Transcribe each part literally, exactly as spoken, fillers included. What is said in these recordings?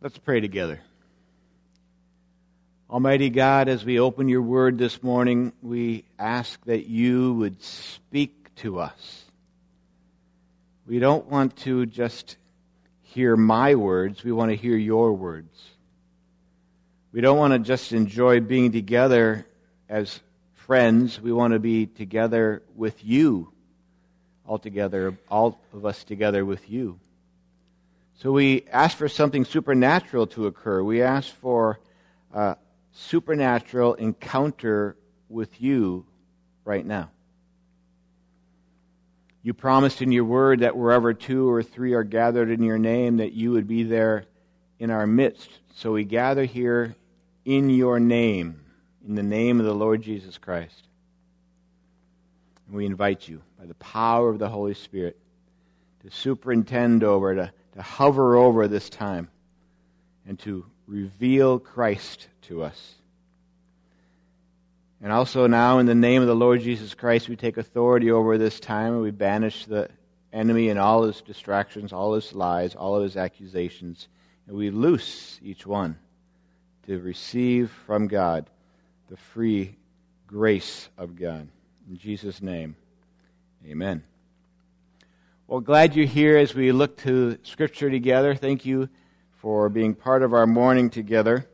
Let's pray together. Almighty God, as we open your word this morning, we ask that you would speak to us. We don't want to just hear my words, we want to hear your words. We don't want to just enjoy being together as friends, we want to be together with you, all together, all of us together with you. So we ask for something supernatural to occur. We ask for a supernatural encounter with you right now. You promised in your word that wherever two or three are gathered in your name, that you would be there in our midst. So we gather here in your name, in the name of the Lord Jesus Christ. And we invite you, by the power of the Holy Spirit, to superintend over, to to hover over this time and to reveal Christ to us. And also now, in the name of the Lord Jesus Christ, we take authority over this time and we banish the enemy and all his distractions, all his lies, all of his accusations, and we loose each one to receive from God the free grace of God. In Jesus' name, amen. Well, glad you're here as we look to Scripture together. Thank you for being part of our morning together.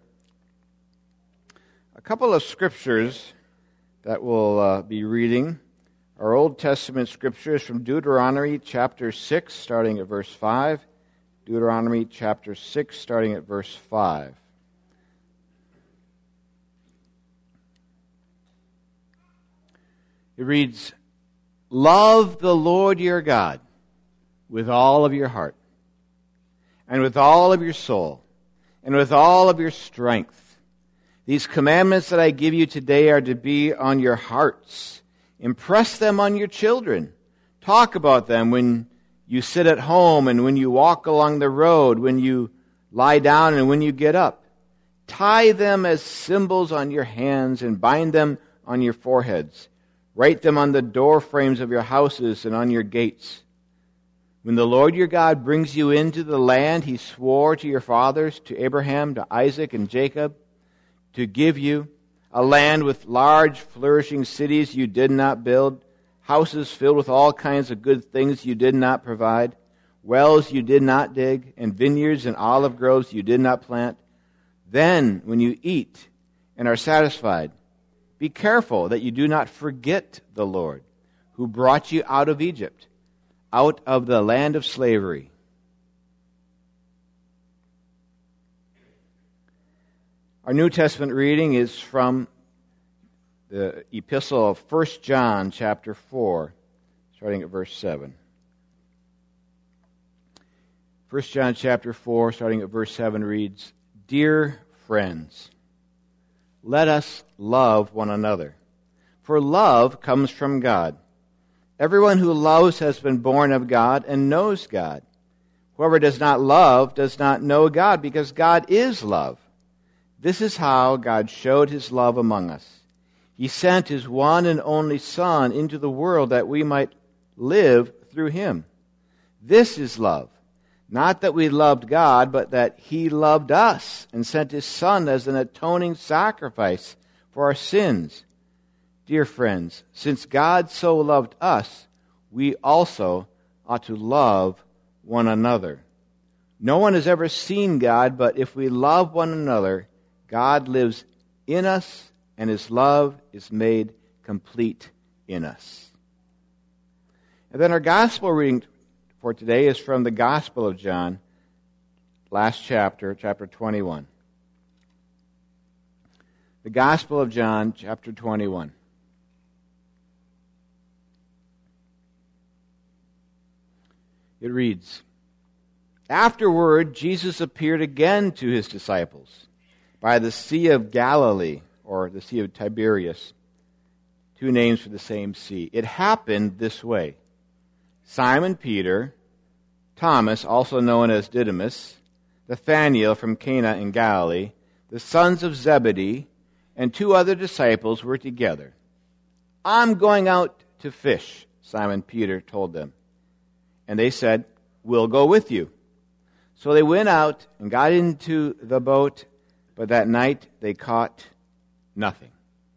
A couple of Scriptures that we'll uh, be reading are Old Testament Scriptures from Deuteronomy chapter six, starting at verse five. Deuteronomy chapter six, starting at verse five. It reads, "Love the Lord your God with all of your heart, and with all of your soul, and with all of your strength. These commandments that I give you today are to be on your hearts. Impress them on your children. Talk about them when you sit at home and when you walk along the road, when you lie down and when you get up. Tie them as symbols on your hands and bind them on your foreheads. Write them on the door frames of your houses and on your gates. When the Lord your God brings you into the land he swore to your fathers, to Abraham, to Isaac, and Jacob, to give you, a land with large, flourishing cities you did not build, houses filled with all kinds of good things you did not provide, wells you did not dig, and vineyards and olive groves you did not plant, then when you eat and are satisfied, be careful that you do not forget the Lord, who brought you out of Egypt, out of the land of slavery." Our New Testament reading is from the epistle of First John chapter four, starting at verse seven. First John chapter four, starting at verse seven, reads, "Dear friends, let us love one another, for love comes from God. Everyone who loves has been born of God and knows God. Whoever does not love does not know God, because God is love. This is how God showed his love among us. He sent his one and only Son into the world that we might live through him. This is love. Not that we loved God, but that he loved us and sent his Son as an atoning sacrifice for our sins. Dear friends, since God so loved us, we also ought to love one another. No one has ever seen God, but if we love one another, God lives in us, and his love is made complete in us." And then our gospel reading for today is from the Gospel of John, last chapter, chapter twenty-one. The Gospel of John, chapter twenty-one. It reads, "Afterward, Jesus appeared again to his disciples by the Sea of Galilee," or the Sea of Tiberias, two names for the same sea. "It happened this way. Simon Peter, Thomas, also known as Didymus, Nathanael from Cana in Galilee, the sons of Zebedee, and two other disciples were together. 'I'm going out to fish,' Simon Peter told them. And they said, 'We'll go with you.' So they went out and got into the boat, but that night they caught nothing.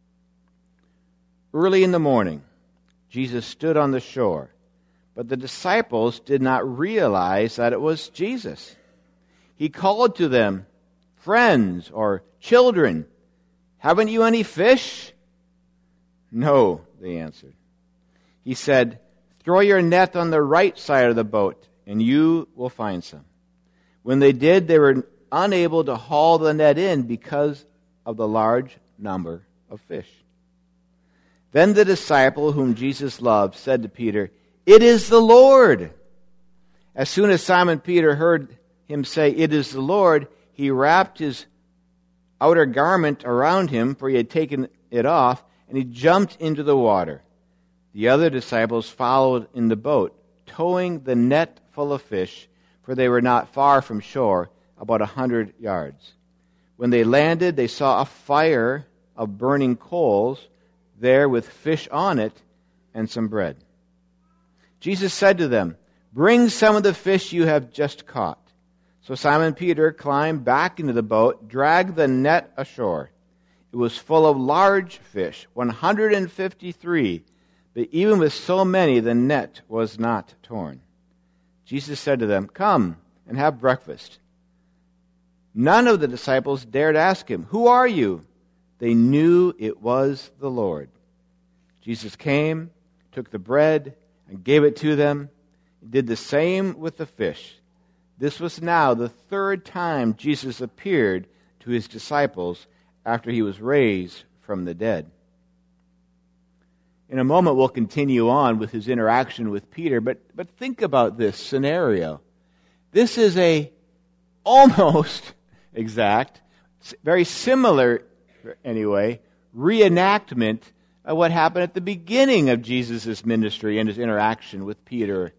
Early in the morning, Jesus stood on the shore, but the disciples did not realize that it was Jesus. He called to them, "Friends," or "Children, haven't you any fish?" "No," they answered. He said, "Throw your net on the right side of the boat, and you will find some." When they did, they were unable to haul the net in because of the large number of fish. Then the disciple whom Jesus loved said to Peter, "It is the Lord." As soon as Simon Peter heard him say, "It is the Lord," he wrapped his outer garment around him, for he had taken it off, and he jumped into the water. The other disciples followed in the boat, towing the net full of fish, for they were not far from shore, about a hundred yards. When they landed, they saw a fire of burning coals there with fish on it and some bread. Jesus said to them, "Bring some of the fish you have just caught." So Simon Peter climbed back into the boat, dragged the net ashore. It was full of large fish, one hundred fifty-three, but even with so many, the net was not torn. Jesus said to them, "Come and have breakfast." None of the disciples dared ask him, "Who are you?" They knew it was the Lord. Jesus came, took the bread, and gave it to them. He did the same with the fish. This was now the third time Jesus appeared to his disciples after he was raised from the dead. In a moment, we'll continue on with his interaction with Peter, but, but think about this scenario. This is a almost exact, very similar, anyway, reenactment of what happened at the beginning of Jesus' ministry and his interaction with Peter.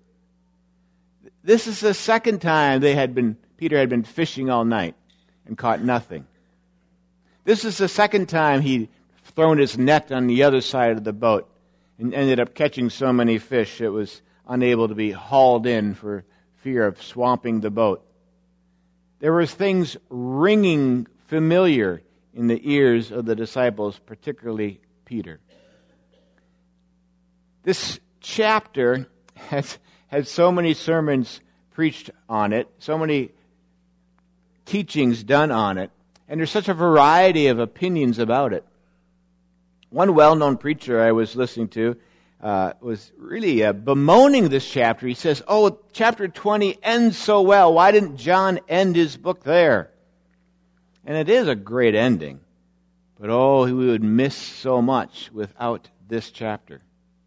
This is the second time they had been, Peter had been fishing all night and caught nothing. This is the second time he'd thrown his net on the other side of the boat and ended up catching so many fish it was unable to be hauled in for fear of swamping the boat. There was things ringing familiar in the ears of the disciples, particularly Peter. This chapter has had so many sermons preached on it, so many teachings done on it, and there's such a variety of opinions about it. One well-known preacher I was listening to uh, was really uh, bemoaning this chapter. He says, "Oh, chapter twenty ends so well. Why didn't John end his book there?" And it is a great ending. But oh, we would miss so much without this chapter.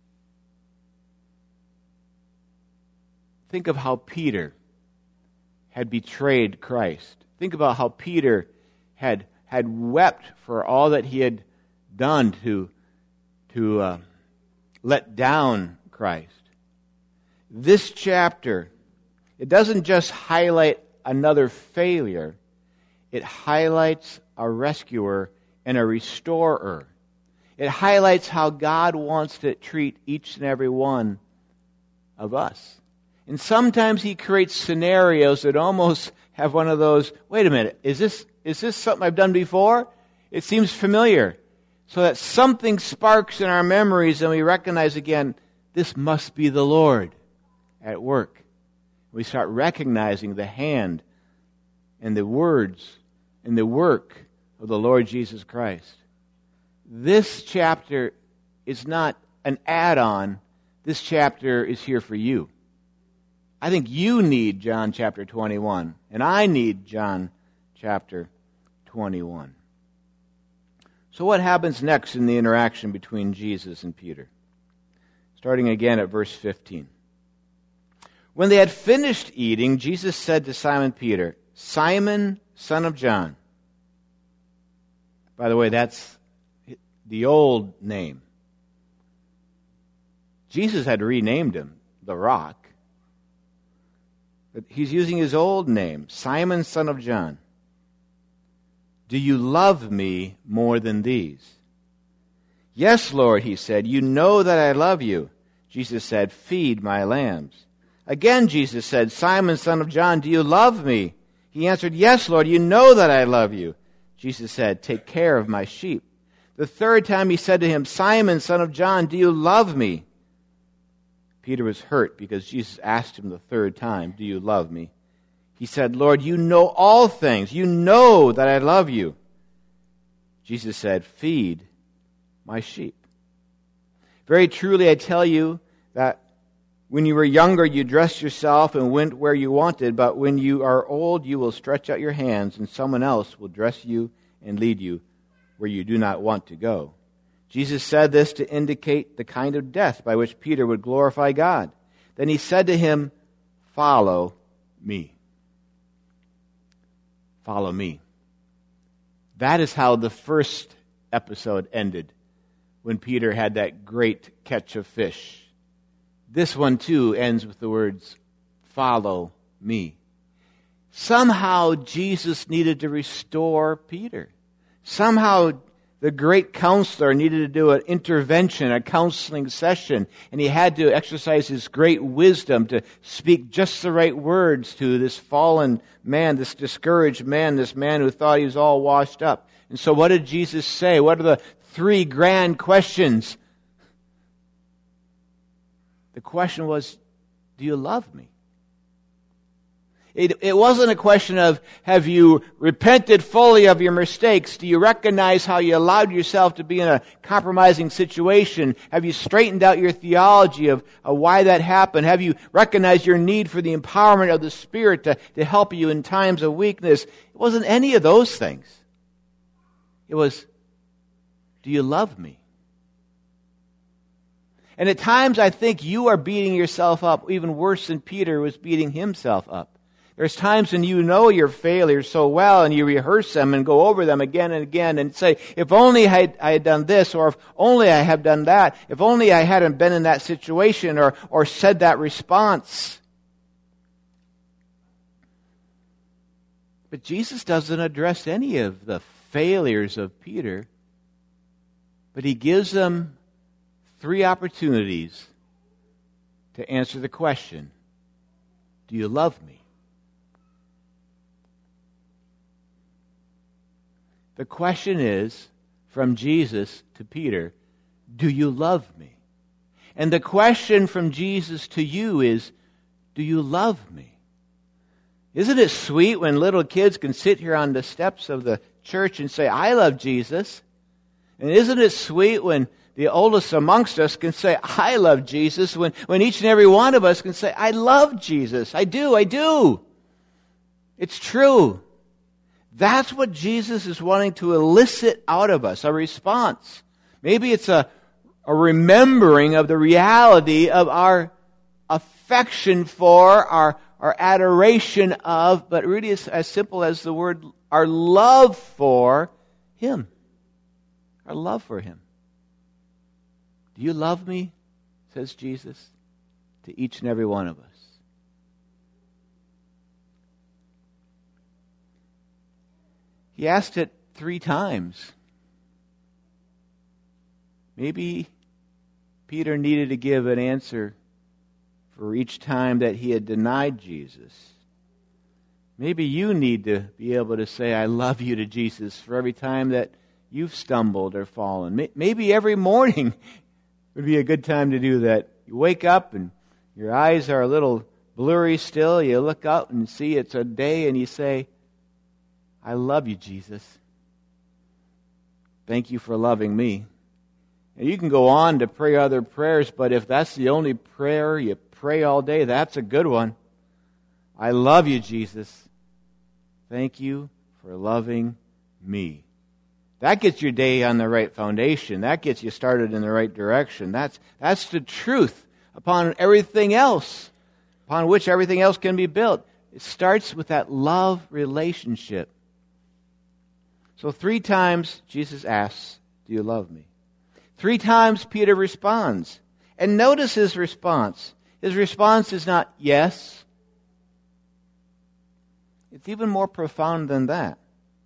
Think of how Peter had betrayed Christ. Think about how Peter had had wept for all that he had done to, to uh, let down Christ. This chapter, it doesn't just highlight another failure. It highlights a rescuer and a restorer. It highlights how God wants to treat each and every one of us. And sometimes he creates scenarios that almost have one of those, wait a minute, is this is this something I've done before? It seems familiar. So that something sparks in our memories and we recognize again, this must be the Lord at work. We start recognizing the hand and the words and the work of the Lord Jesus Christ. This chapter is not an add-on. This chapter is here for you. I think you need John chapter twenty-one, and I need John chapter twenty-one. So what happens next in the interaction between Jesus and Peter? Starting again at verse fifteen. When they had finished eating, Jesus said to Simon Peter, "Simon, son of John." By the way, that's the old name. Jesus had renamed him, the Rock. But he's using his old name, Simon, son of John. "Do you love me more than these?" "Yes, Lord," he said. "You know that I love you." Jesus said, "Feed my lambs." Again Jesus said, Simon, son of John, do you love me? He answered, Yes, Lord, you know that I love you. Jesus said, Take care of my sheep. The third time he said to him, Simon, son of John, do you love me? Peter was hurt because Jesus asked him the third time, Do you love me? He said, Lord, you know all things. You know that I love you. Jesus said, Feed my sheep. Very truly I tell you that when you were younger, you dressed yourself and went where you wanted, but when you are old, you will stretch out your hands, and someone else will dress you and lead you where you do not want to go. Jesus said this to indicate the kind of death by which Peter would glorify God. Then he said to him, Follow me. Follow me. That is how the first episode ended, when Peter had that great catch of fish. This one too ends with the words, Follow me. Somehow Jesus needed to restore Peter. Somehow the great counselor needed to do an intervention, a counseling session, and he had to exercise his great wisdom to speak just the right words to this fallen man, this discouraged man, this man who thought he was all washed up. And so what did Jesus say? What are the three grand questions? The question was, do you love me? It, it wasn't a question of, have you repented fully of your mistakes? Do you recognize how you allowed yourself to be in a compromising situation? Have you straightened out your theology of, of why that happened? Have you recognized your need for the empowerment of the Spirit to, to help you in times of weakness? It wasn't any of those things. It was, do you love me? And at times I think you are beating yourself up even worse than Peter was beating himself up. There's times when you know your failures so well and you rehearse them and go over them again and again and say, if only I had, I had done this, or if only I had done that, if only I hadn't been in that situation or, or said that response. But Jesus doesn't address any of the failures of Peter, but he gives them three opportunities to answer the question, do you love me? The question is, from Jesus to Peter, do you love me? And the question from Jesus to you is, do you love me? Isn't it sweet when little kids can sit here on the steps of the church and say, I love Jesus? And isn't it sweet when the oldest amongst us can say, I love Jesus, when, when each and every one of us can say, I love Jesus. I do, I do. It's true. That's what Jesus is wanting to elicit out of us, a response. Maybe it's a, a remembering of the reality of our affection for, our, our adoration of, but really it's as simple as the word, our love for Him. Our love for Him. Do you love me? Says Jesus to each and every one of us. He asked it three times. Maybe Peter needed to give an answer for each time that he had denied Jesus. Maybe you need to be able to say, I love you to Jesus for every time that you've stumbled or fallen. Maybe every morning would be a good time to do that. You wake up and your eyes are a little blurry still. You look up and see it's a day and you say, I love you, Jesus. Thank you for loving me. And you can go on to pray other prayers, but if that's the only prayer you pray all day, that's a good one. I love you, Jesus. Thank you for loving me. That gets your day on the right foundation. That gets you started in the right direction. That's, that's the truth upon everything else, upon which everything else can be built. It starts with that love relationship. So three times Jesus asks, do you love me? Three times Peter responds. And notice his response. His response is not yes. It's even more profound than that.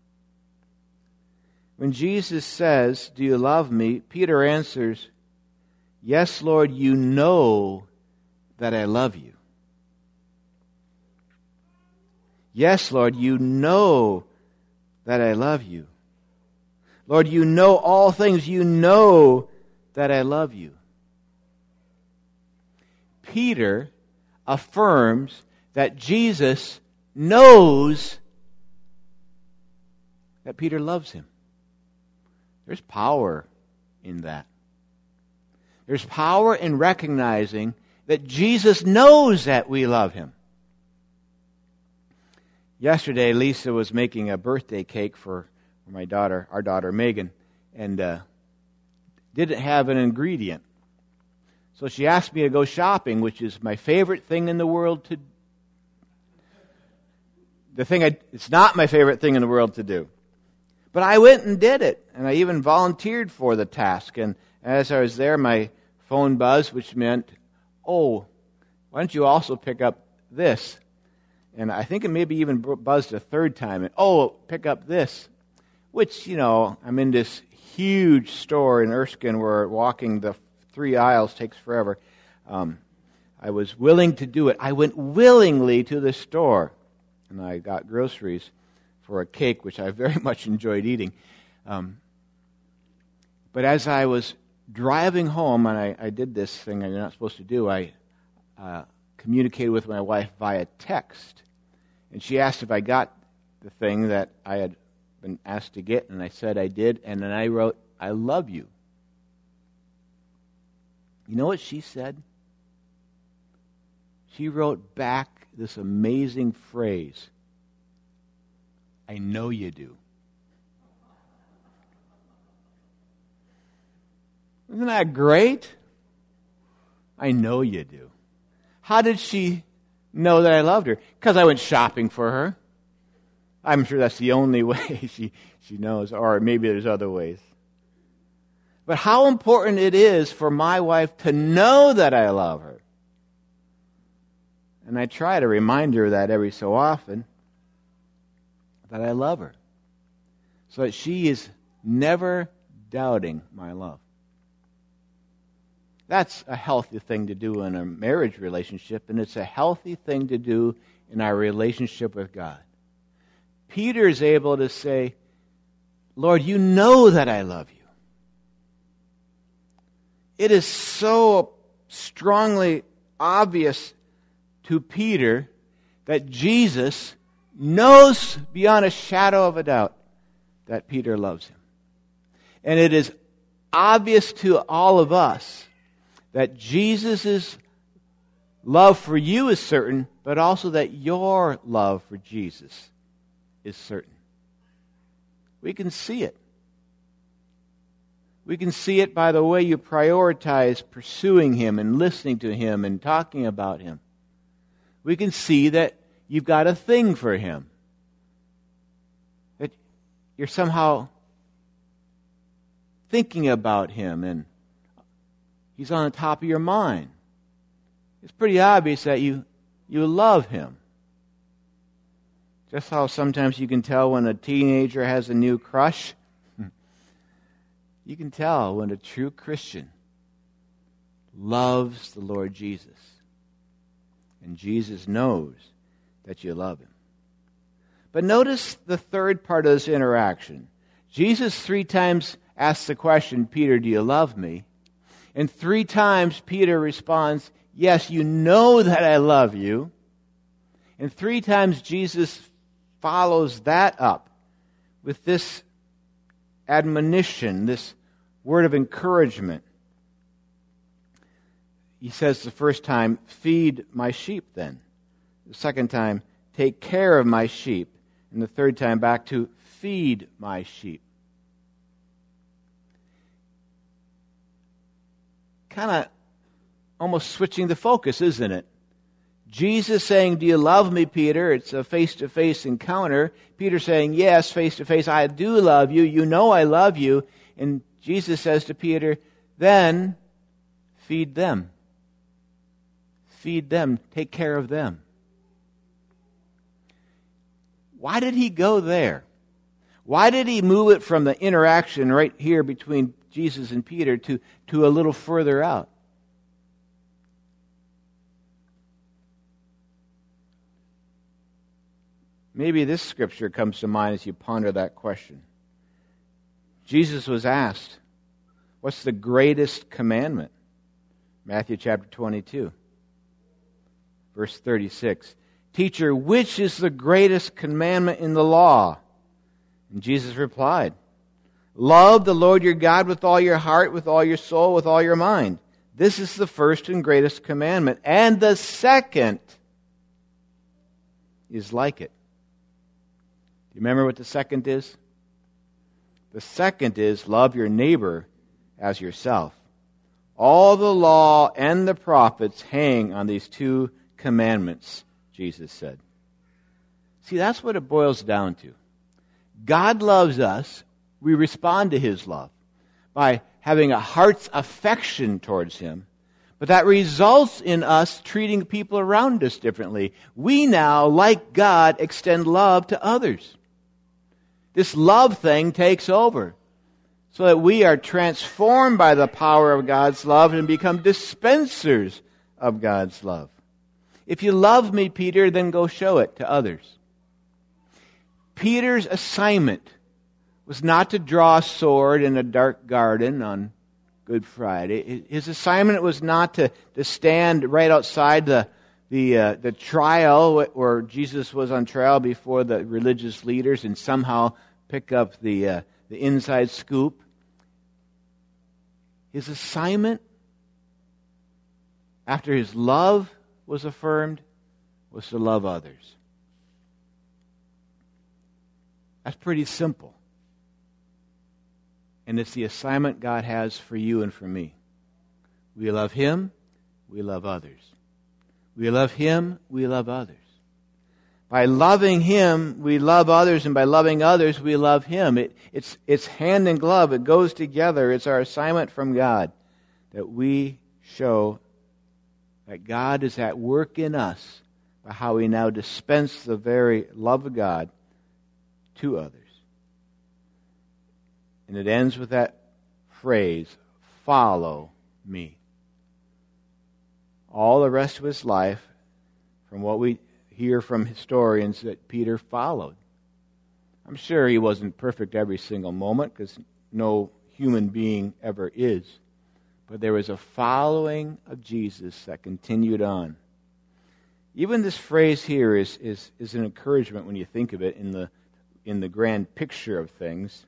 When Jesus says, do you love me? Peter answers, yes, Lord, you know that I love you. Yes, Lord, you know that I love you. Lord, you know all things. You know that I love you. Peter affirms that Jesus knows that Peter loves him. There's power in that. There's power in recognizing that Jesus knows that we love him. Yesterday, Lisa was making a birthday cake for my daughter, our daughter Megan, and uh, didn't have an ingredient. So she asked me to go shopping, which is my favorite thing in the world to The thing I, it's not my favorite thing in the world to do. But I went and did it, and I even volunteered for the task. And as I was there, my phone buzzed, which meant, oh, why don't you also pick up this? And I think it maybe even buzzed a third time. And, oh, pick up this. Which, you know, I'm in this huge store in Erskine where walking the three aisles takes forever. Um, I was willing to do it. I went willingly to the store, and I got groceries for a cake, which I very much enjoyed eating. Um, but as I was driving home, and I, I did this thing that you're not supposed to do, I uh, communicated with my wife via text. And she asked if I got the thing that I had been asked to get, and I said I did, and then I wrote, I love you. You know what she said? She wrote back this amazing phrase, I know you do. Isn't that great? I know you do. How did she know that I loved her? Because I went shopping for her. I'm sure that's the only way she, she knows, or maybe there's other ways. But how important it is for my wife to know that I love her. And I try to remind her of that every so often, that I love her, so that she is never doubting my love. That's a healthy thing to do in a marriage relationship, and it's a healthy thing to do in our relationship with God. Peter is able to say, Lord, you know that I love you. It is so strongly obvious to Peter that Jesus knows beyond a shadow of a doubt that Peter loves him. And it is obvious to all of us that Jesus' love for you is certain, but also that your love for Jesus is certain. We can see it. We can see it by the way you prioritize pursuing him and listening to him and talking about him. We can see that you've got a thing for him. That you're somehow thinking about him and he's on the top of your mind. It's pretty obvious that you, you love him. Just how sometimes you can tell when a teenager has a new crush. You can tell when a true Christian loves the Lord Jesus. And Jesus knows that you love him. But notice the third part of this interaction. Jesus three times asks the question, Peter, do you love me? And three times Peter responds, yes, you know that I love you. And three times Jesus follows that up with this admonition, this word of encouragement. He says the first time, feed my sheep then. The second time, take care of my sheep. And the third time back to feed my sheep. Kind of almost switching the focus, isn't it? Jesus saying, do you love me, Peter? It's a face-to-face encounter. Peter saying, yes, face-to-face, I do love you. You know I love you. And Jesus says to Peter, then feed them. Feed them. Take care of them. Why did he go there? Why did he move it from the interaction right here between Jesus and Peter to, to a little further out? Maybe this scripture comes to mind as you ponder that question. Jesus was asked, what's the greatest commandment? Matthew chapter twenty-two, verse thirty-six. Teacher, which is the greatest commandment in the law? And Jesus replied, love the Lord your God with all your heart, with all your soul, with all your mind. This is the first and greatest commandment. And the second is like it. Do you remember what the second is? The second is love your neighbor as yourself. All the law and the prophets hang on these two commandments, Jesus said. See, that's what it boils down to. God loves us. We respond to His love by having a heart's affection towards Him. But that results in us treating people around us differently. We now, like God, extend love to others. This love thing takes over so that we are transformed by the power of God's love and become dispensers of God's love. If you love me, Peter, then go show it to others. Peter's assignment was not to draw a sword in a dark garden on Good Friday. His assignment was not to, to stand right outside the the uh, the trial where Jesus was on trial before the religious leaders and somehow pick up the uh, the inside scoop. His assignment, after his love was affirmed, was to love others. That's pretty simple. And it's the assignment God has for you and for me. We love Him, we love others. We love Him, we love others. By loving Him, we love others, and by loving others, we love Him. It, it's, it's hand in glove. It goes together. It's our assignment from God that we show that God is at work in us by how we now dispense the very love of God to others. And it ends with that phrase, follow me. All the rest of his life, from what we hear from historians, that Peter followed. I'm sure he wasn't perfect every single moment, because no human being ever is. But there was a following of Jesus that continued on. Even this phrase here is, is, is an encouragement when you think of it in the, in the grand picture of things.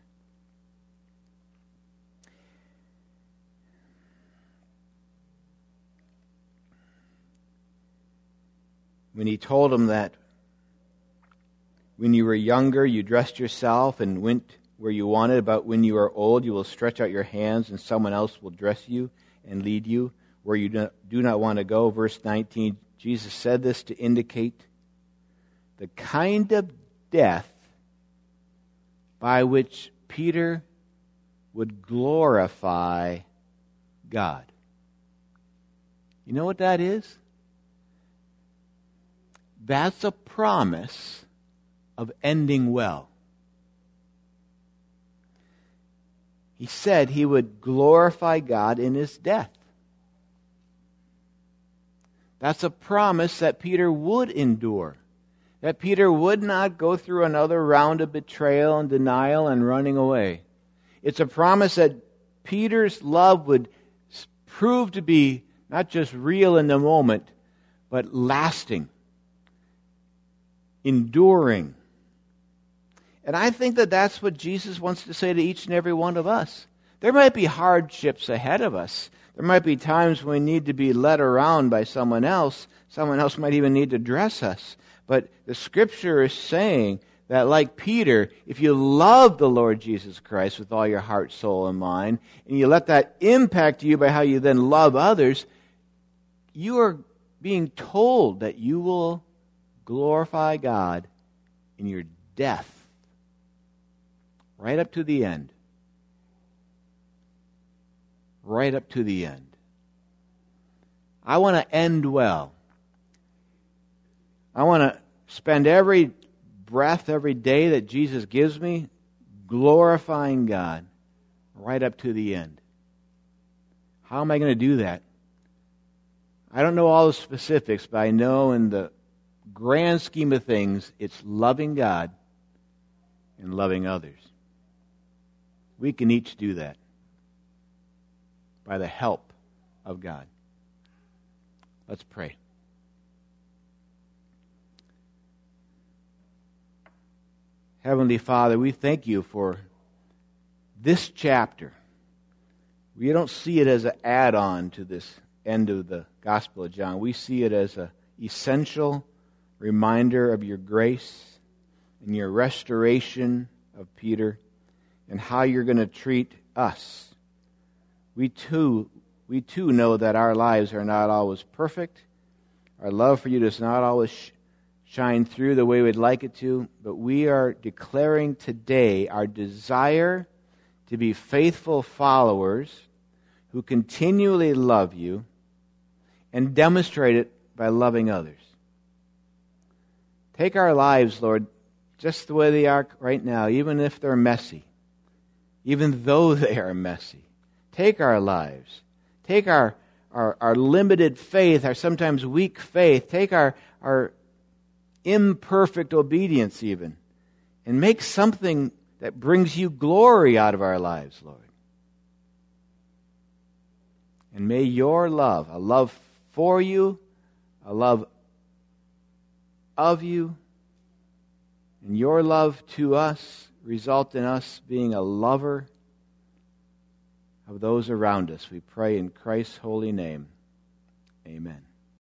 When he told him that when you were younger, you dressed yourself and went where you wanted, but when you are old, you will stretch out your hands and someone else will dress you and lead you where you do not want to go. Verse nineteen, Jesus said this to indicate the kind of death by which Peter would glorify God. You know what that is? That's a promise of ending well. He said he would glorify God in his death. That's a promise that Peter would endure. That Peter would not go through another round of betrayal and denial and running away. It's a promise that Peter's love would prove to be not just real in the moment, but lasting. Enduring. And I think that that's what Jesus wants to say to each and every one of us. There might be hardships ahead of us. There might be times when we need to be led around by someone else. Someone else might even need to dress us. But the Scripture is saying that, like Peter, if you love the Lord Jesus Christ with all your heart, soul, and mind, and you let that impact you by how you then love others, you are being told that you will glorify God in your death, right up to the end. Right up to the end. I want to end well. I want to spend every breath, every day that Jesus gives me, glorifying God, right up to the end. How am I going to do that? I don't know all the specifics, but I know in the grand scheme of things, it's loving God and loving others. We can each do that by the help of God. Let's pray. Heavenly Father, we thank you for this chapter. We don't see it as an add-on to this end of the Gospel of John. We see it as an essential reminder of your grace and your restoration of Peter and how you're going to treat us. We too, we too know that our lives are not always perfect. Our love for you does not always sh- shine through the way we'd like it to, but we are declaring today our desire to be faithful followers who continually love you and demonstrate it by loving others. Take our lives, Lord, just the way they are right now, even if they're messy, even though they are messy. Take our lives. Take our, our, our limited faith, our sometimes weak faith. Take our, our imperfect obedience even, and make something that brings you glory out of our lives, Lord. And may your love, a love for you, a love of you, and your love to us result in us being a lover of those around us. We pray in Christ's holy name. Amen.